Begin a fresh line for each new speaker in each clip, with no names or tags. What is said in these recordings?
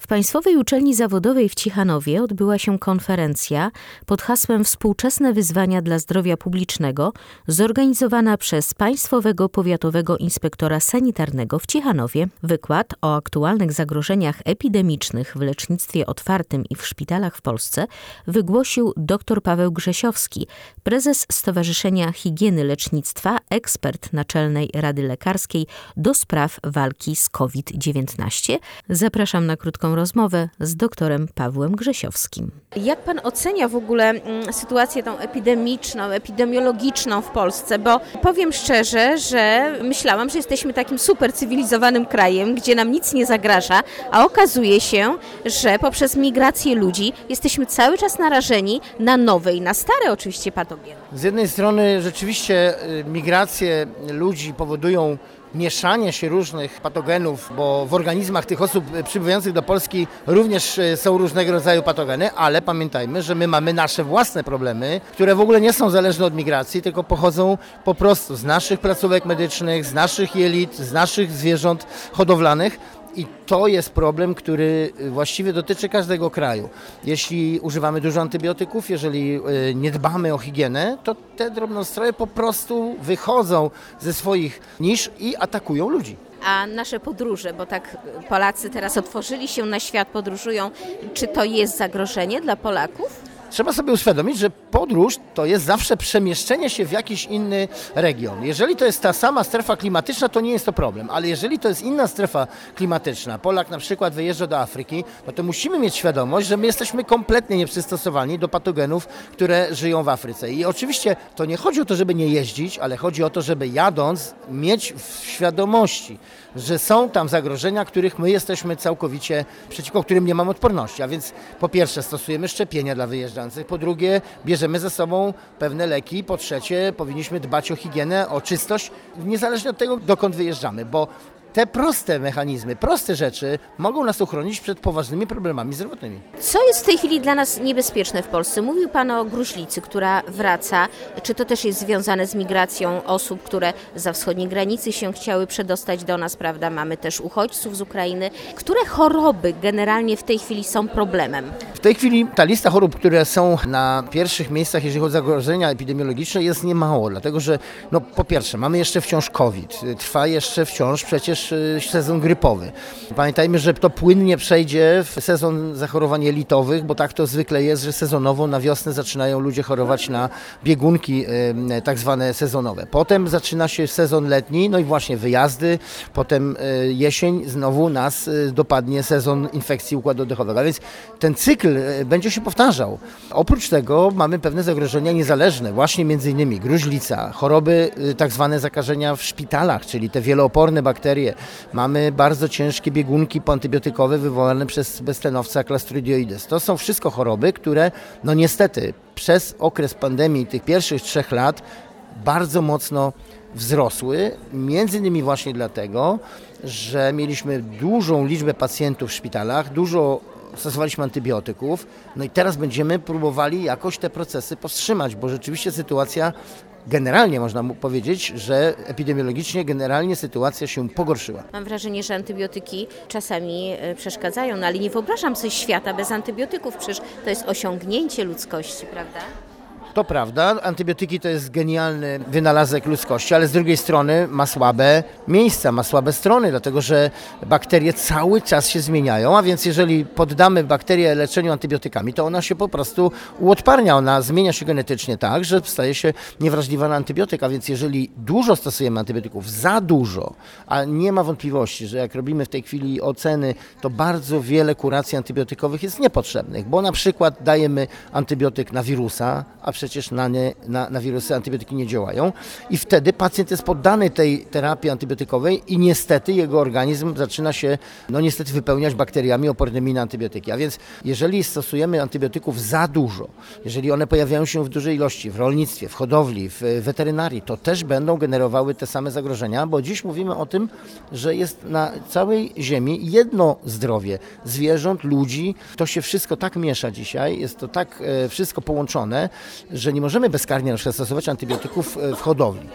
W Państwowej Uczelni Zawodowej w Cichanowie odbyła się konferencja pod hasłem Współczesne wyzwania dla zdrowia publicznego, zorganizowana przez Państwowego Powiatowego Inspektora Sanitarnego w Cichanowie. Wykład o aktualnych zagrożeniach epidemicznych w lecznictwie otwartym i w szpitalach w Polsce wygłosił dr Paweł Grzesiowski, prezes Stowarzyszenia Higieny Lecznictwa, ekspert Naczelnej Rady Lekarskiej do spraw walki z COVID-19. Zapraszam na krótką rozmowę z doktorem Pawłem Grzesiowskim. Jak pan ocenia w ogóle sytuację tą epidemiczną, epidemiologiczną w Polsce? Bo powiem szczerze, że myślałam, że jesteśmy takim super cywilizowanym krajem, gdzie nam nic nie zagraża, a okazuje się, że poprzez migrację ludzi jesteśmy cały czas narażeni na nowe i na stare oczywiście patogeny.
Z jednej strony rzeczywiście migracje ludzi powodują mieszanie się różnych patogenów, bo w organizmach tych osób przybywających do Polski również są różnego rodzaju patogeny, ale pamiętajmy, że my mamy nasze własne problemy, które w ogóle nie są zależne od migracji, tylko pochodzą po prostu z naszych placówek medycznych, z naszych jelit, z naszych zwierząt hodowlanych. I to jest problem, który właściwie dotyczy każdego kraju. Jeśli używamy dużo antybiotyków, jeżeli nie dbamy o higienę, to te drobnostroje po prostu wychodzą ze swoich nisz i atakują ludzi.
A nasze podróże, bo tak Polacy teraz otworzyli się na świat, podróżują, czy to jest zagrożenie dla Polaków?
Trzeba sobie uświadomić, że podróż to jest zawsze przemieszczenie się w jakiś inny region. Jeżeli to jest ta sama strefa klimatyczna, to nie jest to problem, ale jeżeli to jest inna strefa klimatyczna, Polak na przykład wyjeżdża do Afryki, no to musimy mieć świadomość, że my jesteśmy kompletnie nieprzystosowani do patogenów, które żyją w Afryce. I oczywiście to nie chodzi o to, żeby nie jeździć, ale chodzi o to, żeby jadąc mieć w świadomości, że są tam zagrożenia, których my jesteśmy całkowicie, przeciwko którym nie mamy odporności. A więc po pierwsze stosujemy szczepienia dla wyjeżdżających, po drugie bierzemy ze sobą pewne leki, po trzecie powinniśmy dbać o higienę, o czystość, niezależnie od tego, dokąd wyjeżdżamy, bo te proste mechanizmy, proste rzeczy mogą nas uchronić przed poważnymi problemami zdrowotnymi.
Co jest w tej chwili dla nas niebezpieczne w Polsce? Mówił pan o gruźlicy, która wraca. Czy to też jest związane z migracją osób, które zza wschodniej granicy się chciały przedostać do nas, prawda? Mamy też uchodźców z Ukrainy. Które choroby generalnie w tej chwili są problemem?
W tej chwili ta lista chorób, które są na pierwszych miejscach, jeżeli chodzi o zagrożenia epidemiologiczne, jest niemało, dlatego że po pierwsze mamy jeszcze wciąż COVID, trwa jeszcze wciąż przecież sezon grypowy. Pamiętajmy, że to płynnie przejdzie w sezon zachorowań jelitowych, bo tak to zwykle jest, że sezonowo na wiosnę zaczynają ludzie chorować na biegunki tak zwane sezonowe. Potem zaczyna się sezon letni, no i właśnie wyjazdy, potem jesień znowu nas dopadnie sezon infekcji układu oddechowego, a więc ten cykl będzie się powtarzał. Oprócz tego mamy pewne zagrożenia niezależne, właśnie między innymi gruźlica, choroby tak zwane zakażenia w szpitalach, czyli te wielooporne bakterie. Mamy bardzo ciężkie biegunki poantybiotykowe wywołane przez beztlenowca Clostridioides. To są wszystko choroby, które niestety przez okres pandemii tych pierwszych 3 lat bardzo mocno wzrosły, między innymi właśnie dlatego, że mieliśmy dużą liczbę pacjentów w szpitalach, dużo stosowaliśmy antybiotyków, i teraz będziemy próbowali jakoś te procesy powstrzymać, bo rzeczywiście sytuacja generalnie można powiedzieć, że epidemiologicznie generalnie sytuacja się pogorszyła.
Mam wrażenie, że antybiotyki czasami przeszkadzają, ale nie wyobrażam sobie świata bez antybiotyków, przecież to jest osiągnięcie ludzkości, prawda?
To prawda, antybiotyki to jest genialny wynalazek ludzkości, ale z drugiej strony ma słabe miejsca, ma słabe strony, dlatego że bakterie cały czas się zmieniają, a więc jeżeli poddamy bakterię leczeniu antybiotykami, to ona się po prostu uodparnia, ona zmienia się genetycznie tak, że staje się niewrażliwa na antybiotyk, a więc jeżeli dużo stosujemy antybiotyków, za dużo, a nie ma wątpliwości, że jak robimy w tej chwili oceny, to bardzo wiele kuracji antybiotykowych jest niepotrzebnych, bo na przykład dajemy antybiotyk na wirusa, a przecież na wirusy antybiotyki nie działają i wtedy pacjent jest poddany tej terapii antybiotykowej i niestety jego organizm zaczyna się niestety wypełniać bakteriami opornymi na antybiotyki. A więc jeżeli stosujemy antybiotyków za dużo, jeżeli one pojawiają się w dużej ilości w rolnictwie, w hodowli, w weterynarii, to też będą generowały te same zagrożenia, bo dziś mówimy o tym, że jest na całej ziemi jedno zdrowie zwierząt, ludzi. To się wszystko tak miesza dzisiaj, jest to tak wszystko połączone, że nie możemy bezkarnie na przykład stosować antybiotyków w hodowli.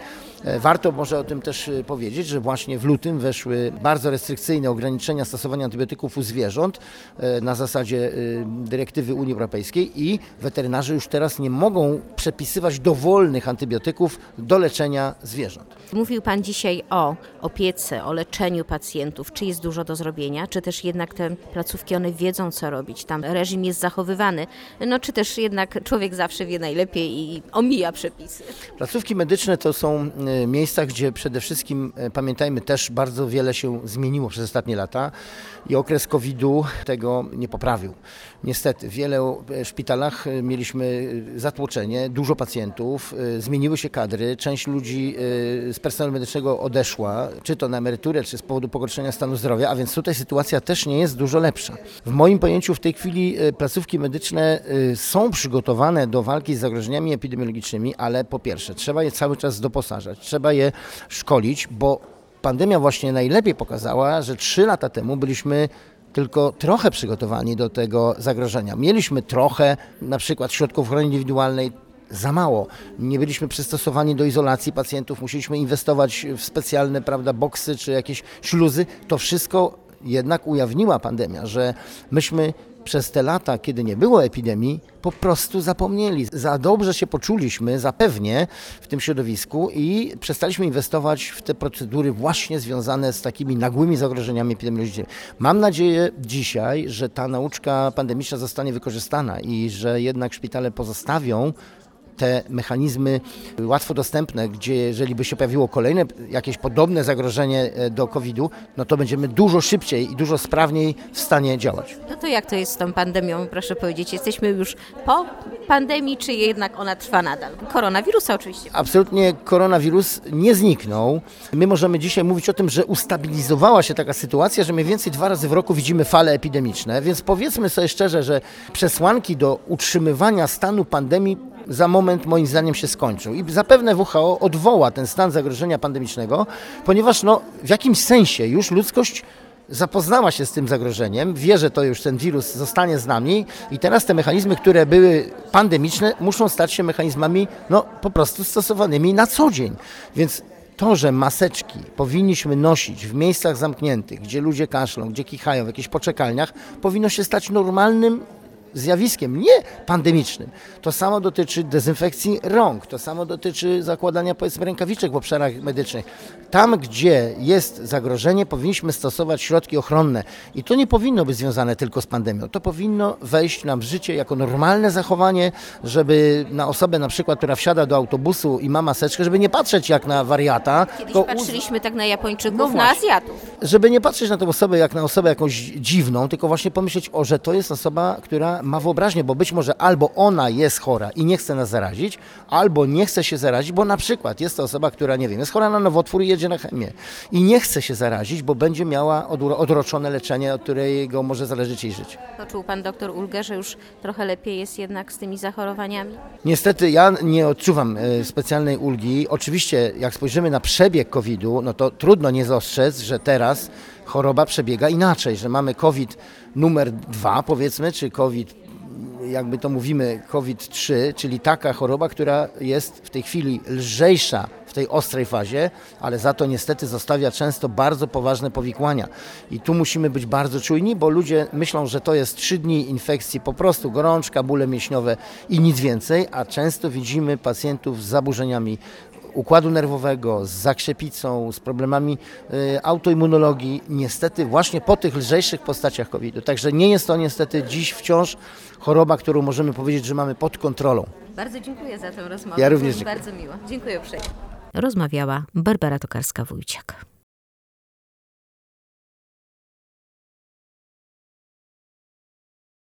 Warto może o tym też powiedzieć, że właśnie w lutym weszły bardzo restrykcyjne ograniczenia stosowania antybiotyków u zwierząt na zasadzie dyrektywy Unii Europejskiej i weterynarze już teraz nie mogą przepisywać dowolnych antybiotyków do leczenia zwierząt.
Mówił Pan dzisiaj o opiece, o leczeniu pacjentów. Czy jest dużo do zrobienia, czy też jednak te placówki, one wiedzą, co robić, tam reżim jest zachowywany, czy też jednak człowiek zawsze wie najlepiej i omija przepisy.
Placówki medyczne to są miejsca, gdzie przede wszystkim, pamiętajmy, też bardzo wiele się zmieniło przez ostatnie lata i okres COVID-u tego nie poprawił. Niestety, w wielu szpitalach mieliśmy zatłoczenie, dużo pacjentów, zmieniły się kadry, część ludzi z personelu medycznego odeszła, czy to na emeryturę, czy z powodu pogorszenia stanu zdrowia, a więc tutaj sytuacja też nie jest dużo lepsza. W moim pojęciu w tej chwili placówki medyczne są przygotowane do walki z zagrożeniami epidemiologicznymi, ale po pierwsze trzeba je cały czas doposażać, trzeba je szkolić, bo pandemia właśnie najlepiej pokazała, że 3 lata temu byliśmy tylko trochę przygotowani do tego zagrożenia. Mieliśmy trochę na przykład środków ochrony indywidualnej, za mało. Nie byliśmy przystosowani do izolacji pacjentów, musieliśmy inwestować w specjalne, boksy czy jakieś śluzy. To wszystko jednak ujawniła pandemia, że myśmy przez te lata, kiedy nie było epidemii, po prostu zapomnieli. Za dobrze się poczuliśmy, zapewnie w tym środowisku i przestaliśmy inwestować w te procedury właśnie związane z takimi nagłymi zagrożeniami epidemiologicznymi. Mam nadzieję dzisiaj, że ta nauczka pandemiczna zostanie wykorzystana i że jednak szpitale pozostawią te mechanizmy łatwo dostępne, gdzie jeżeli by się pojawiło kolejne jakieś podobne zagrożenie do COVID-u, to będziemy dużo szybciej i dużo sprawniej w stanie działać.
To jak to jest z tą pandemią, proszę powiedzieć? Jesteśmy już po pandemii, czy jednak ona trwa nadal? Koronawirusa oczywiście.
Absolutnie koronawirus nie zniknął. My możemy dzisiaj mówić o tym, że ustabilizowała się taka sytuacja, że mniej więcej 2 razy w roku widzimy fale epidemiczne, więc powiedzmy sobie szczerze, że przesłanki do utrzymywania stanu pandemii za moment moim zdaniem się skończył i zapewne WHO odwoła ten stan zagrożenia pandemicznego, ponieważ w jakimś sensie już ludzkość zapoznała się z tym zagrożeniem, wie, że to już ten wirus zostanie z nami i teraz te mechanizmy, które były pandemiczne, muszą stać się mechanizmami po prostu stosowanymi na co dzień. Więc to, że maseczki powinniśmy nosić w miejscach zamkniętych, gdzie ludzie kaszlą, gdzie kichają, w jakichś poczekalniach, powinno się stać normalnym zjawiskiem, nie pandemicznym. To samo dotyczy dezynfekcji rąk, to samo dotyczy zakładania rękawiczek w obszarach medycznych. Tam, gdzie jest zagrożenie, powinniśmy stosować środki ochronne i to nie powinno być związane tylko z pandemią. To powinno wejść nam w życie jako normalne zachowanie, żeby na osobę na przykład, która wsiada do autobusu i ma maseczkę, żeby nie patrzeć jak na wariata.
Kiedyś patrzyliśmy tak na Japończyków, na Azjatów.
Żeby nie patrzeć na tę osobę jak na osobę jakąś dziwną, tylko właśnie pomyśleć, że to jest osoba, która ma wyobraźnię, bo być może albo ona jest chora i nie chce nas zarazić, albo nie chce się zarazić, bo na przykład jest to osoba, która, jest chora na nowotwór i jedzie na chemię i nie chce się zarazić, bo będzie miała odroczone leczenie, od którego może zależeć jej życie.
Poczuł pan doktor ulgę, że już trochę lepiej jest jednak z tymi zachorowaniami?
Niestety ja nie odczuwam specjalnej ulgi. Oczywiście jak spojrzymy na przebieg COVID-u, to trudno nie dostrzec, że teraz choroba przebiega inaczej, że mamy COVID numer 2 powiedzmy, czy COVID, jakby to mówimy, COVID-3, czyli taka choroba, która jest w tej chwili lżejsza w tej ostrej fazie, ale za to niestety zostawia często bardzo poważne powikłania. I tu musimy być bardzo czujni, bo ludzie myślą, że to jest 3 dni infekcji, po prostu gorączka, bóle mięśniowe i nic więcej, a często widzimy pacjentów z zaburzeniami układu nerwowego, z zakrzepicą, z problemami autoimmunologii, niestety właśnie po tych lżejszych postaciach COVID-u. Także nie jest to niestety dziś wciąż choroba, którą możemy powiedzieć, że mamy pod kontrolą.
Bardzo dziękuję za tę rozmowę.
Ja również dziękuję.
Bardzo miło. Dziękuję uprzejmie. Rozmawiała Barbara Tokarska-Wójciak.